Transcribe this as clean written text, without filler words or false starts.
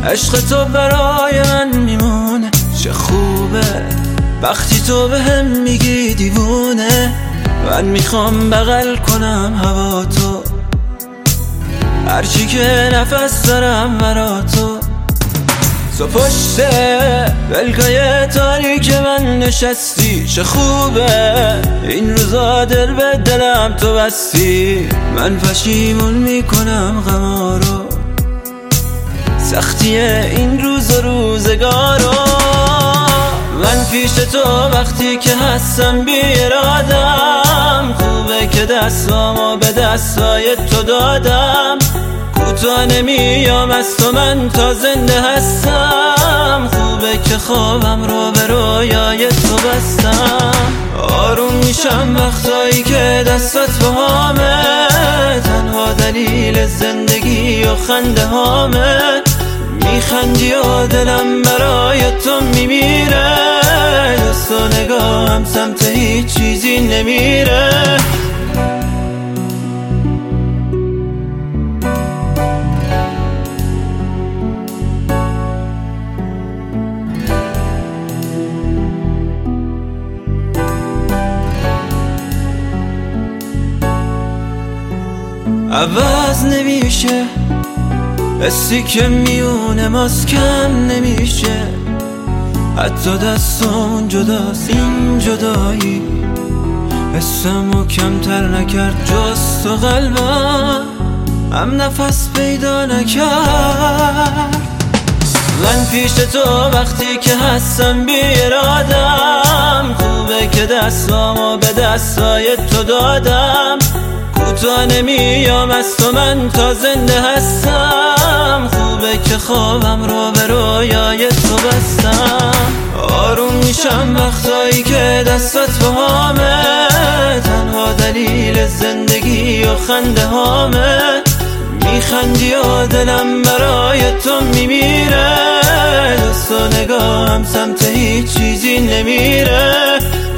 عشق تو برای من میمونه. چه خوبه وقتی تو بهم میگی دیوونه. من میخوام بغل کنم هوا تو، هرچی که نفس دارم برا تو. تو پشت ولکای تاریک من نشستی. چه خوبه این روزا دل به دلم تو بستی. من پشیمون میکنم غما رو، سختی این روز و روزگارو. من پیش تو وقتی که هستم بی ارادم، خوبه که دستامو به دستای تو دادم. کوتاه نمیام از تو من تا زنده هستم. خوبه که خوابم رو به رویای تو بستم. آروم میشم وقتایی که دستات باهامه، تنها دلیل زندگی و خنده هامه. میخندی و دلم برای تو میمیره، دست و نگاهم سمت هیچ چیزی نمیره. عوض نمیشه حسی که میونه ماست، کم نمیشه. حتی دستان جداست این جدایی، حسمو کمتر نکرد جز تو. قلبم هم نفس پیدا نکرد. من پیش تو وقتی که هستم بی ارادم، خوبه که دستامو به دستای تو دادم. کوتاه نمیام از تو من تا زنده هستم. خوبه که خوابم رو به رویای تو بستم. آروم میشم وقتایی که دستات باهامه، تنها دلیل زندگی و خنده هامه. میخندی و دلم برای تو میمیره، دست و نگاهم سمت هیچ چیزی نمیره.